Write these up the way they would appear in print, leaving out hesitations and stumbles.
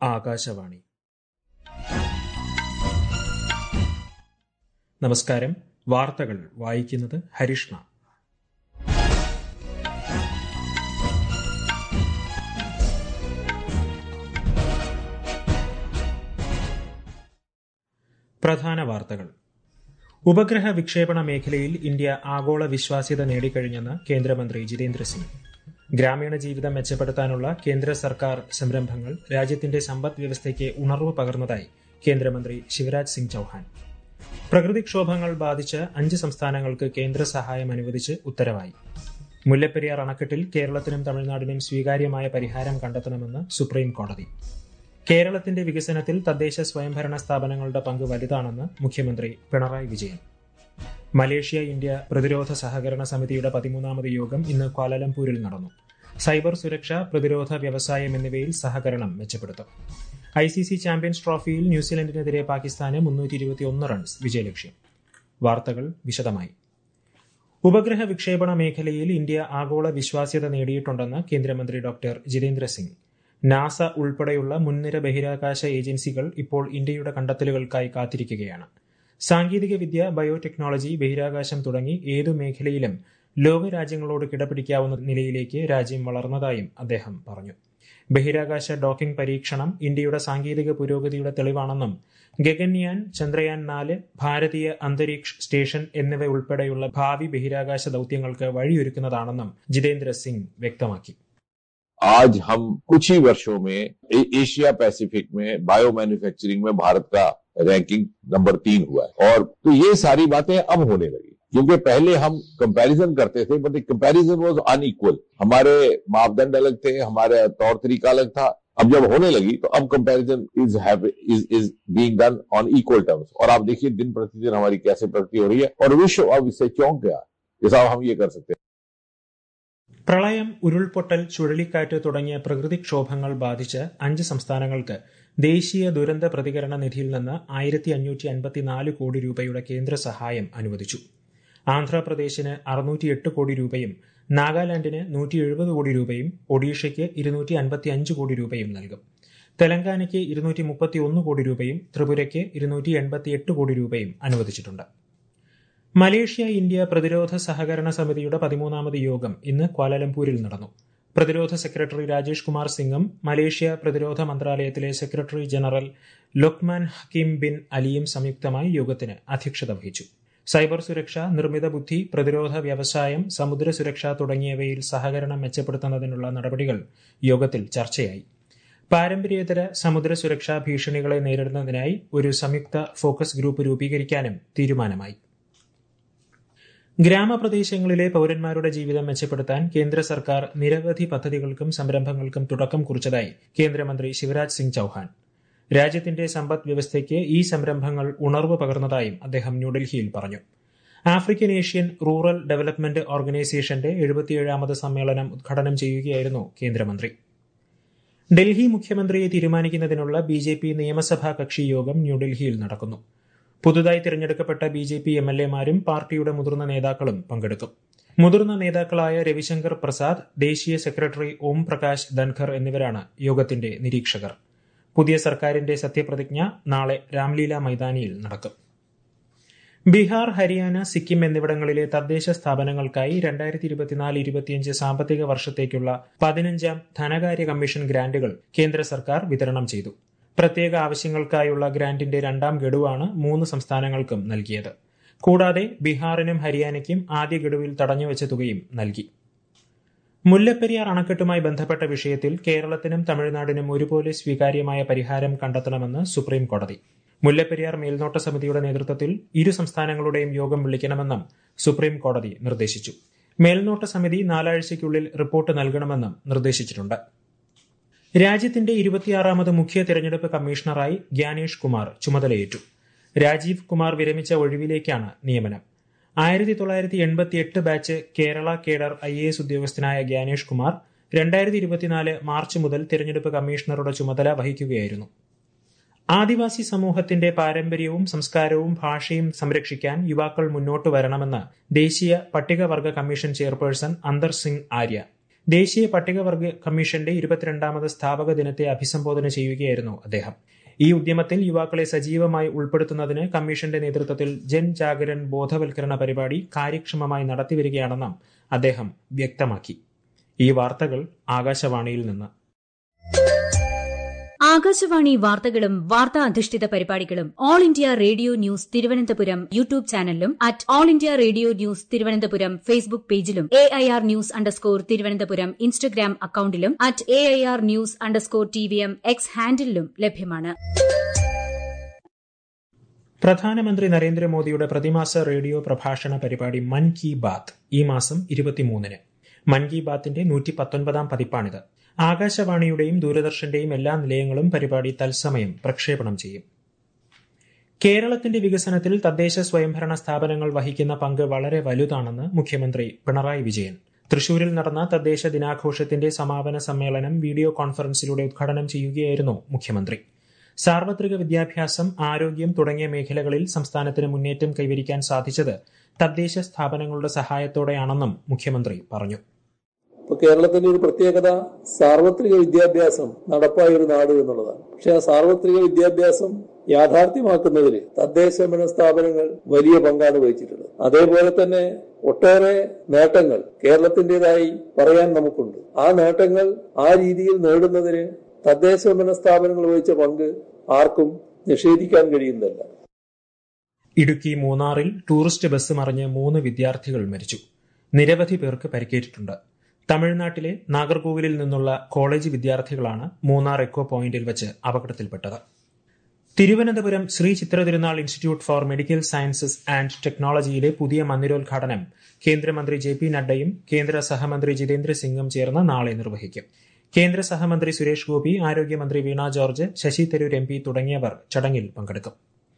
ആകാശവാണി. നമസ്കാരം. വാർത്തകൾ വായിക്കുന്നത് ഹരിഷ്ണ. പ്രധാന വാർത്തകൾ. ഉപഗ്രഹ വിക്ഷേപണ മേഖലയിൽ ഇന്ത്യ ആഗോള വിശ്വാസ്യത നേടിക്കഴിഞ്ഞെന്ന് കേന്ദ്രമന്ത്രി ജിതേന്ദ്ര സിംഗ്. ഗ്രാമീണ ജീവിതം മെച്ചപ്പെടുത്താനുള്ള കേന്ദ്ര സർക്കാർ സംരംഭങ്ങൾ രാജ്യത്തിന്റെ സമ്പദ് വ്യവസ്ഥയ്ക്ക് ഉണർവ് പകർന്നതായി കേന്ദ്രമന്ത്രി ശിവരാജ് സിംഗ് ചൌഹാൻ. പ്രകൃതിക്ഷോഭങ്ങൾ ബാധിച്ച് 5 സംസ്ഥാനങ്ങൾക്ക് കേന്ദ്ര സഹായം അനുവദിച്ച് ഉത്തരവായി. മുല്ലപ്പെരിയാർ അണക്കെട്ടിൽ കേരളത്തിനും തമിഴ്നാടിനും സ്വീകാര്യമായ പരിഹാരം കണ്ടെത്തണമെന്ന് സുപ്രീം കോടതി. കേരളത്തിന്റെ വികസനത്തിൽ തദ്ദേശ സ്വയംഭരണ സ്ഥാപനങ്ങളുടെ പങ്ക് വലുതാണെന്ന് മുഖ്യമന്ത്രി പിണറായി വിജയൻ. മലേഷ്യ ഇന്ത്യ പ്രതിരോധ സഹകരണ സമിതിയുടെ 13ാമത് യോഗം ഇന്ന് ക്വാലലംപൂരിൽ നടന്നു. സൈബർ സുരക്ഷ, പ്രതിരോധ വ്യവസായം എന്നിവയിൽ സഹകരണം മെച്ചപ്പെടുത്തും. ICC ചാമ്പ്യൻസ് ട്രോഫിയിൽ ന്യൂസിലൻഡിനെതിരെ പാകിസ്ഥാന് 321 റൺസ് വിജയലക്ഷ്യം. വാർത്തകൾ വിശദമായി. ഉപഗ്രഹ വിക്ഷേപണ മേഖലയിൽ ഇന്ത്യ ആഗോള വിശ്വാസ്യത നേടിയിട്ടുണ്ടെന്ന് കേന്ദ്രമന്ത്രി ഡോക്ടർ ജിതേന്ദ്ര സിംഗ്. നാസ ഉൾപ്പെടെയുള്ള മുൻനിര ബഹിരാകാശ ഏജൻസികൾ ഇപ്പോൾ ഇന്ത്യയുടെ കണ്ടെത്തലുകൾക്കായി കാത്തിരിക്കുകയാണ്. സാങ്കേതികവിദ്യ, ബയോടെക്നോളജി, ബഹിരാകാശം തുടങ്ങി ഏതു മേഖലയിലും ലോകരാജ്യങ്ങളോട് കിടപിടിക്കാവുന്ന നിലയിലേക്ക് രാജ്യം വളർന്നതായും അദ്ദേഹം പറഞ്ഞു. ബഹിരാകാശ ഡോക്കിംഗ് പരീക്ഷണം ഇന്ത്യയുടെ സാങ്കേതിക പുരോഗതിയുടെ തെളിവാണെന്നും ഗഗൻയാൻ, ചന്ദ്രയാൻ 4, ഭാരതീയ അന്തരീക്ഷ സ്റ്റേഷൻ എന്നിവ ഉൾപ്പെടെയുള്ള ഭാവി ബഹിരാകാശ ദൌത്യങ്ങൾക്ക് വഴിയൊരുക്കുന്നതാണെന്നും ജിതേന്ദ്ര സിംഗ് വ്യക്തമാക്കി. आज हम कुछ ही वर्षों में एशिया पैसिफिक में बायो मैन्युफैक्चरिंग में भारत का रैंकिंग नंबर 3 हुआ है, और तो ये सारी बातें अब होने लगी, क्योंकि पहले हम कंपैरिजन करते थे बट कंपैरिजन वाज अनइक्वल. हमारे मापदंड अलग थे, हमारे तौर तरीका अलग था. अब जब होने लगी तो अब comparison is being done on equal terms. और आप देखिए दिन प्रतिदिन हमारी कैसे प्रगति हो रही है, और विश्व अब इससे चौंक गया. जैसा हम ये कर सकते हैं. പ്രളയം, ഉരുൾപൊട്ടൽ, ചുഴലിക്കാറ്റ് തുടങ്ങിയ പ്രകൃതിക്ഷോഭങ്ങൾ ബാധിച്ച് 5 സംസ്ഥാനങ്ങൾക്ക് ദേശീയ ദുരന്ത പ്രതികരണ നിധിയിൽ നിന്ന് 1554 കോടി രൂപയുടെ കേന്ദ്ര സഹായം അനുവദിച്ചു. ആന്ധ്രാപ്രദേശിന് 608 കോടി രൂപയും നാഗാലാൻഡിന് 170 കോടി രൂപയും ഒഡീഷയ്ക്ക് 255 കോടി രൂപയും നൽകും. തെലങ്കാനയ്ക്ക് 231 കോടി രൂപയും ത്രിപുരയ്ക്ക് 288 കോടി രൂപയും അനുവദിച്ചിട്ടുണ്ട്. മലേഷ്യ ഇന്ത്യ പ്രതിരോധ സഹകരണ സമിതിയുടെ 13ാമത് യോഗം ഇന്ന് ക്വാലലംപൂരിൽ നടന്നു. പ്രതിരോധ സെക്രട്ടറി രാജേഷ് കുമാർ സിംഗും മലേഷ്യ പ്രതിരോധ മന്ത്രാലയത്തിലെ secretary general Lokman Hakim bin അലിയും സംയുക്തമായി യോഗത്തിന് അധ്യക്ഷത വഹിച്ചു. സൈബർ സുരക്ഷ, നിർമ്മിത ബുദ്ധി, പ്രതിരോധ വ്യവസായം, സമുദ്ര സുരക്ഷ തുടങ്ങിയവയിൽ സഹകരണം മെച്ചപ്പെടുത്തുന്നതിനുള്ള നടപടികൾ യോഗത്തിൽ ചർച്ചയായി. പാരമ്പര്യേതര സമുദ്ര സുരക്ഷാ ഭീഷണികളെ നേരിടുന്നതിനായി ഒരു സംയുക്ത ഫോക്കസ് ഗ്രൂപ്പ് രൂപീകരിക്കാനും തീരുമാനമായി. ഗ്രാമപ്രദേശങ്ങളിലെ പൌരന്മാരുടെ ജീവിതം മെച്ചപ്പെടുത്താൻ കേന്ദ്ര സർക്കാർ നിരവധി പദ്ധതികൾക്കും സംരംഭങ്ങൾക്കും തുടക്കം കുറിച്ചതായി കേന്ദ്രമന്ത്രി ശിവരാജ് സിംഗ് ചൌഹാൻ. രാജ്യത്തിന്റെ സമ്പദ് വ്യവസ്ഥയ്ക്ക് ഈ സംരംഭങ്ങൾ ഉണർവ് പകർന്നതായും അദ്ദേഹം ന്യൂഡൽഹിയിൽ പറഞ്ഞു. ആഫ്രിക്കൻ ഏഷ്യൻ റൂറൽ ഡെവലപ്മെന്റ് ഓർഗനൈസേഷന്റെ 77ാമത് സമ്മേളനം ഉദ്ഘാടനം ചെയ്യുകയായിരുന്നു കേന്ദ്രമന്ത്രി. ഡൽഹി മുഖ്യമന്ത്രിയെ തീരുമാനിക്കുന്നതിനുള്ള BJP നിയമസഭാ കക്ഷി യോഗം ന്യൂഡൽഹിയിൽ നടക്കുന്നു. പുതുതായി തിരഞ്ഞെടുക്കപ്പെട്ട BJP MLA-മാരും പാർട്ടിയുടെ മുതിർന്ന നേതാക്കളും പങ്കെടുക്കും. മുതിർന്ന നേതാക്കളായ രവിശങ്കർ പ്രസാദ്, ദേശീയ സെക്രട്ടറി ഓം പ്രകാശ് ധൻഖർ എന്നിവരാണ് യോഗത്തിന്റെ നിരീക്ഷകർ. പുതിയ സർക്കാരിന്റെ സത്യപ്രതിജ്ഞ നാളെ രാംലീല മൈതാനിയിൽ നടക്കും. ബീഹാർ, ഹരിയാന, സിക്കിം എന്നിവിടങ്ങളിലെ തദ്ദേശ സ്ഥാപനങ്ങൾക്കായി 2024-25 സാമ്പത്തിക വർഷത്തേക്കുള്ള 15ാം ധനകാര്യ കമ്മീഷൻ ഗ്രാന്റുകൾ കേന്ദ്ര സർക്കാർ വിതരണം ചെയ്തു. പ്രത്യേക ആവശ്യങ്ങൾക്കായുള്ള ഗ്രാന്റിന്റെ 2ാം ഗഡുവാണ് 3 സംസ്ഥാനങ്ങൾക്കും നൽകിയത്. കൂടാതെ ബീഹാറിനും ഹരിയാനയ്ക്കും ആദ്യ ഗഡുവിൽ തടഞ്ഞുവച്ച തുകയും നൽകി. മുല്ലപ്പെരിയാർ അണക്കെട്ടുമായി ബന്ധപ്പെട്ട വിഷയത്തിൽ കേരളത്തിനും തമിഴ്നാടിനും ഒരുപോലെ സ്വീകാര്യമായ പരിഹാരം കണ്ടെത്തണമെന്ന് സുപ്രീം കോടതി. മുല്ലപ്പെരിയാർ മേൽനോട്ട സമിതിയുടെ നേതൃത്വത്തിൽ 2 സംസ്ഥാനങ്ങളുടെയും യോഗം വിളിക്കണമെന്നും സുപ്രീം കോടതി നിർദ്ദേശിച്ചു. മേൽനോട്ട സമിതി 4 ആഴ്ചയ്ക്കുള്ളിൽ റിപ്പോർട്ട് നൽകണമെന്നും നിർദ്ദേശിച്ചിട്ടുണ്ട്. രാജ്യത്തിന്റെ 26ാമത് മുഖ്യ തെരഞ്ഞെടുപ്പ് കമ്മീഷണറായി ഗ്യാനേഷ് കുമാർ ചുമതലയേറ്റു. രാജീവ് കുമാർ വിരമിച്ച ഒഴിവിലേക്കാണ് നിയമനം. 1988 ബാച്ച് കേരള കേഡർ IAS ഉദ്യോഗസ്ഥനായ ഗ്യാനേഷ് കുമാർ 2024 മാർച്ച് മുതൽ തെരഞ്ഞെടുപ്പ് കമ്മീഷണറുടെ ചുമതല വഹിക്കുകയായിരുന്നു. ആദിവാസി സമൂഹത്തിന്റെ പാരമ്പര്യവും സംസ്കാരവും ഭാഷയും സംരക്ഷിക്കാൻ യുവാക്കൾ മുന്നോട്ട് വരണമെന്ന് ദേശീയ പട്ടികവർഗ കമ്മീഷൻ ചെയർപേഴ്സൺ അന്തർ സിംഗ് ആര്യ. ദേശീയ പട്ടികവർഗ കമ്മീഷന്റെ 22ാമത് സ്ഥാപക ദിനത്തെ അഭിസംബോധന ചെയ്യുകയായിരുന്നു അദ്ദേഹം. ഈ ഉദ്യമത്തിൽ യുവാക്കളെ സജീവമായി ഉൾപ്പെടുത്തുന്നതിന് കമ്മീഷന്റെ നേതൃത്വത്തിൽ ജൻ ജാഗരൺ ബോധവൽക്കരണ പരിപാടി കാര്യക്ഷമമായി നടത്തിവരികയാണെന്നും അദ്ദേഹം വ്യക്തമാക്കി. ഈ വാർത്തകൾ ആകാശവാണിയിൽ നിന്ന്. ആകാശവാണി വാർത്തകളും വാർത്താ അധിഷ്ഠിത പരിപാടികളും All India Radio News Thiruvananthapuram YouTube ചാനലിലും @All India Radio News Thiruvananthapuram Facebook പേജിലും AIR ന്യൂസ് തിരുവനന്തപുരം ഇൻസ്റ്റഗ്രാം അക്കൌണ്ടിലും @AIR ന്യൂസ് TVM X ഹാൻഡിലും ലഭ്യമാണ്. പ്രധാനമന്ത്രി നരേന്ദ്രമോദിയുടെ പ്രതിമാസ റേഡിയോ പ്രഭാഷണ പരിപാടി മൻ കി ബാത്ത് ഈ മാസം 23-ന്. മൻ കി ബാത്തിന്റെ 119ാം പതിപ്പാണിത്. ആകാശവാണിയുടെയും ദൂരദർശന്റെയും എല്ലാ നിലയങ്ങളും പരിപാടി തത്സമയം പ്രക്ഷേപണം ചെയ്യും. കേരളത്തിന്റെ വികസനത്തിൽ തദ്ദേശ സ്വയംഭരണ സ്ഥാപനങ്ങൾ വഹിക്കുന്ന പങ്ക് വളരെ വലുതാണെന്ന് മുഖ്യമന്ത്രി പിണറായി വിജയൻ. തൃശൂരിൽ നടന്ന തദ്ദേശ ദിനാഘോഷത്തിന്റെ സമാപന സമ്മേളനം വീഡിയോ കോൺഫറൻസിലൂടെ ഉദ്ഘാടനം ചെയ്യുകയായിരുന്നു മുഖ്യമന്ത്രി. സാർവത്രിക വിദ്യാഭ്യാസം, ആരോഗ്യം തുടങ്ങിയ മേഖലകളിൽ സംസ്ഥാനത്തിന് മുന്നേറ്റം കൈവരിക്കാൻ സാധിച്ചത് തദ്ദേശ സ്ഥാപനങ്ങളുടെ സഹായത്തോടെയാണെന്നും മുഖ്യമന്ത്രി പറഞ്ഞു. ഇപ്പൊ കേരളത്തിന്റെ ഒരു പ്രത്യേകത സാർവത്രിക വിദ്യാഭ്യാസം നടപ്പായ ഒരു നാട് എന്നുള്ളതാണ്. പക്ഷെ ആ സാർവത്രിക വിദ്യാഭ്യാസം യാഥാർത്ഥ്യമാക്കുന്നതിൽ തദ്ദേശ സ്ഥാപനങ്ങൾ വലിയ പങ്കാണ് വഹിച്ചിട്ടുള്ളത്. അതേപോലെ തന്നെ ഒട്ടേറെ നേട്ടങ്ങൾ കേരളത്തിന്റേതായി പറയാൻ നമുക്കുണ്ട്. ആ നേട്ടങ്ങൾ ആ രീതിയിൽ നേടുന്നതിന് തദ്ദേശ സ്ഥാപനങ്ങൾ വഹിച്ച പങ്ക് ആർക്കും നിഷേധിക്കാൻ കഴിയുന്നില്ല. ഇടുക്കി മൂന്നാറിൽ ടൂറിസ്റ്റ് ബസ് മറിഞ്ഞ് 3 വിദ്യാർത്ഥികൾ മരിച്ചു. നിരവധി പേർക്ക് പരിക്കേറ്റിട്ടുണ്ട്. തമിഴ്നാട്ടിലെ നാഗർകോവിലിൽ നിന്നുള്ള കോളേജ് വിദ്യാർത്ഥികളാണ് മൂന്നാർ എക്കോ പോയിന്റിൽ വെച്ച് അപകടത്തിൽപ്പെട്ടത്. Thiruvananthapuram Sree Chitra Thirunal Institute for Medical Sciences and ടെക്നോളജിയിലെ പുതിയ മന്ദിരോദ്ഘാടനം കേന്ദ്രമന്ത്രി JP നഡ്ഡയും കേന്ദ്ര സഹമന്ത്രി ജിതേന്ദ്ര സിംഗും ചേർന്ന് നാളെ നിർവഹിക്കും. കേന്ദ്ര സഹമന്ത്രി സുരേഷ് ഗോപി, ആരോഗ്യമന്ത്രി വീണ ജോർജ്, ശശി തരൂർ MP തുടങ്ങിയവർ ചടങ്ങിൽ പങ്കെടുക്കും.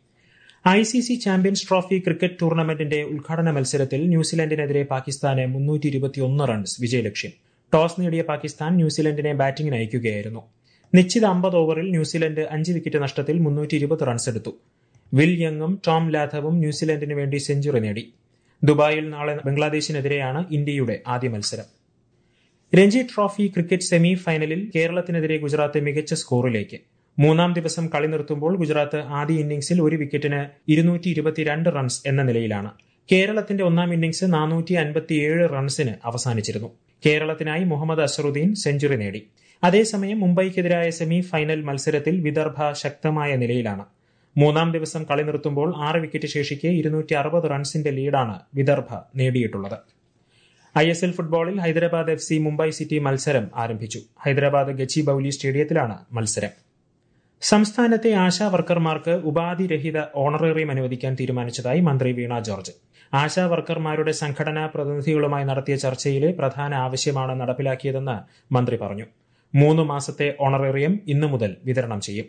ICC ചാമ്പ്യൻസ് ട്രോഫി ക്രിക്കറ്റ് ടൂർണമെന്റിന്റെ ഉദ്ഘാടന മത്സരത്തിൽ ന്യൂസിലൻഡിനെതിരെ പാകിസ്ഥാന് 321 റൺസ് വിജയലക്ഷ്യം. ടോസ് നേടിയ പാകിസ്ഥാൻ ന്യൂസിലൻഡിനെ ബാറ്റിംഗിന് അയക്കുകയായിരുന്നു. നിശ്ചിത 50 ഓവറിൽ ന്യൂസിലൻഡ് 5 വിക്കറ്റ് നഷ്ടത്തിൽ 320 റൺസ് എടുത്തു. വിൽ യങ്ങും ടോം ലാഥവും ന്യൂസിലൻഡിന് വേണ്ടി സെഞ്ചുറി നേടി. ദുബായിൽ നാളെ ബംഗ്ലാദേശിനെതിരെയാണ് ഇന്ത്യയുടെ ആദ്യ മത്സരം. രഞ്ജി ട്രോഫി ക്രിക്കറ്റ് സെമി ഫൈനലിൽ കേരളത്തിനെതിരെ ഗുജറാത്ത് മികച്ച സ്കോറിലേക്ക്. 3ാം ദിവസം കളി നിർത്തുമ്പോൾ ഗുജറാത്ത് ആദ്യ ഇന്നിംഗ്സിൽ 1 വിക്കറ്റിന് 222 റൺസ് എന്ന നിലയിലാണ്. കേരളത്തിന്റെ 1ാം ഇന്നിംഗ്സ് 457 റൺസിന് അവസാനിച്ചിരുന്നു. കേരളത്തിനായി മുഹമ്മദ് അസറുദ്ദീൻ സെഞ്ചുറി നേടി. അതേസമയം മുംബൈക്കെതിരായ സെമി ഫൈനൽ മത്സരത്തിൽ വിദർഭ ശക്തമായ നിലയിലാണ്. 3ാം ദിവസം കളി നിർത്തുമ്പോൾ 6 വിക്കറ്റ് ശേഷിക്കെ 260 റൺസിന്റെ ലീഡാണ് വിദർഭ നേടിയിട്ടുള്ളത്. ISL ഫുട്ബോളിൽ ഹൈദരാബാദ് FC മുംബൈ സിറ്റി മത്സരം ആരംഭിച്ചു. ഹൈദരാബാദ് ഗച്ചിബൌലി സ്റ്റേഡിയത്തിലാണ് മത്സരം. സംസ്ഥാനത്തെ ആശാ വർക്കർമാർക്ക് ഉപാധിരഹിത ഓണറേറിയം അനുവദിക്കാൻ തീരുമാനിച്ചതായി മന്ത്രി വീണ ജോർജ്. ആശാ വർക്കർമാരുടെ സംഘടനാ പ്രതിനിധികളുമായി നടത്തിയ ചർച്ചയിലെ പ്രധാന ആവശ്യമാണ് നടപ്പിലാക്കിയതെന്ന് മന്ത്രി പറഞ്ഞു. 3 മാസത്തെ ഓണറേറിയം ഇന്നു മുതൽ വിതരണം ചെയ്യും.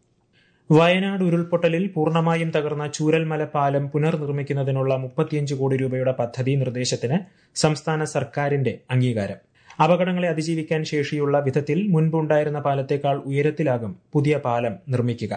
വയനാട് ഉരുൾപൊട്ടലിൽ പൂർണ്ണമായും തകർന്ന ചൂരൽമല പാലം പുനർനിർമ്മിക്കുന്നതിനുള്ള 35 കോടി രൂപയുടെ പദ്ധതി നിർദ്ദേശത്തിന് സംസ്ഥാന സർക്കാരിന്റെ അംഗീകാരം. അപകടങ്ങളെ അതിജീവിക്കാൻ ശേഷിയുള്ള വിധത്തിൽ മുൻപുണ്ടായിരുന്ന പാലത്തേക്കാൾ ഉയരത്തിലാകും പുതിയ പാലം നിർമ്മിക്കുക.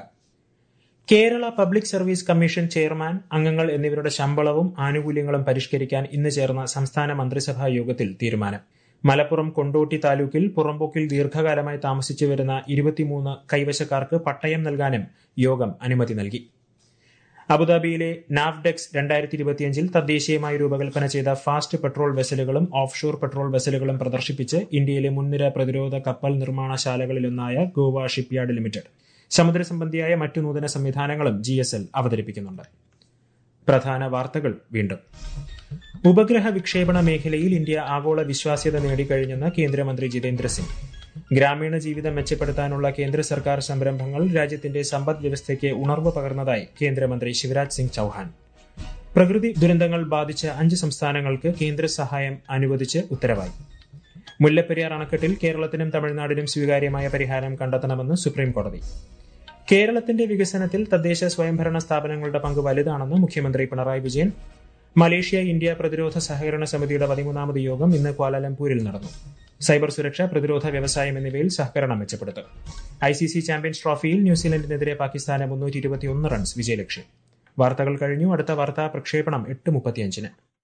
Kerala Public Service Commission chairman, അംഗങ്ങൾ എന്നിവരുടെ ശമ്പളവും ആനുകൂല്യങ്ങളും പരിഷ്കരിക്കാൻ ഇന്ന് ചേർന്ന സംസ്ഥാന മന്ത്രിസഭാ യോഗത്തിൽ തീരുമാനം. മലപ്പുറം കൊണ്ടോട്ടി താലൂക്കിൽ പുറമ്പോക്കിൽ ദീർഘകാലമായി താമസിച്ചു വരുന്ന 23 കൈവശക്കാർക്ക് പട്ടയം നൽകാനും യോഗം അനുമതി നൽകി. അബുദാബിയിലെ നാവ്ഡെക്സ് 2025 തദ്ദേശീയമായി രൂപകൽപ്പന ചെയ്ത ഫാസ്റ്റ് പെട്രോൾ വെസലുകളും ഓഫ്ഷോർ പെട്രോൾ വെസലുകളും പ്രദർശിപ്പിച്ച് ഇന്ത്യയിലെ മുൻനിര പ്രതിരോധ കപ്പൽ നിർമ്മാണശാലകളിലൊന്നായ ഗോവ ഷിപ്പ്യാർഡ് ലിമിറ്റഡ്. സമുദ്ര സംബന്ധിയായ മറ്റു നൂതന സംവിധാനങ്ങളും GSL അവതരിപ്പിക്കുന്നുണ്ട്. പ്രധാന വാർത്തകൾ വീണ്ടും. ഉപഗ്രഹ വിക്ഷേപണ മേഖലയിൽ ഇന്ത്യ ആഗോള വിശ്വാസ്യത നേടിക്കഴിഞ്ഞെന്ന് കേന്ദ്രമന്ത്രി ജിതേന്ദ്ര സിംഗ്. ഗ്രാമീണ ജീവിതം മെച്ചപ്പെടുത്താനുള്ള കേന്ദ്ര സർക്കാർ സംരംഭങ്ങൾ രാജ്യത്തിന്റെ സമ്പദ് വ്യവസ്ഥയ്ക്ക് ഉണർവ് പകർന്നതായി കേന്ദ്രമന്ത്രി ശിവരാജ് സിംഗ് ചൌഹാൻ. പ്രകൃതി ദുരന്തങ്ങൾ ബാധിച്ച 5 സംസ്ഥാനങ്ങൾക്ക് കേന്ദ്ര സഹായം അനുവദിച്ച് ഉത്തരവായി. മുല്ലപ്പെരിയാർ അണക്കെട്ടിൽ കേരളത്തിനും തമിഴ്നാടിനും സ്വീകാര്യമായ പരിഹാരം കണ്ടെത്തണമെന്ന് സുപ്രീംകോടതി. കേരളത്തിന്റെ വികസനത്തിൽ തദ്ദേശ സ്വയംഭരണ സ്ഥാപനങ്ങളുടെ പങ്ക് വലുതാണെന്ന് മുഖ്യമന്ത്രി പിണറായി വിജയൻ. മലേഷ്യ ഇന്ത്യ പ്രതിരോധ സഹകരണ സമിതിയുടെ 13ാമത് യോഗം ഇന്ന് ക്വാലാലംപൂരിൽ നടന്നു. സൈബർ സുരക്ഷ, പ്രതിരോധ വ്യവസായം എന്നിവയിൽ സഹകരണം മെച്ചപ്പെടുത്തും. ICC ചാമ്പ്യൻസ് ട്രോഫിയിൽ ന്യൂസിലൻഡിനെതിരെ പാകിസ്ഥാന് 321 റൺസ് വിജയലക്ഷ്യം. വാർത്തകൾ കഴിഞ്ഞു. അടുത്ത വാർത്താ പ്രക്ഷേപണം 8:35.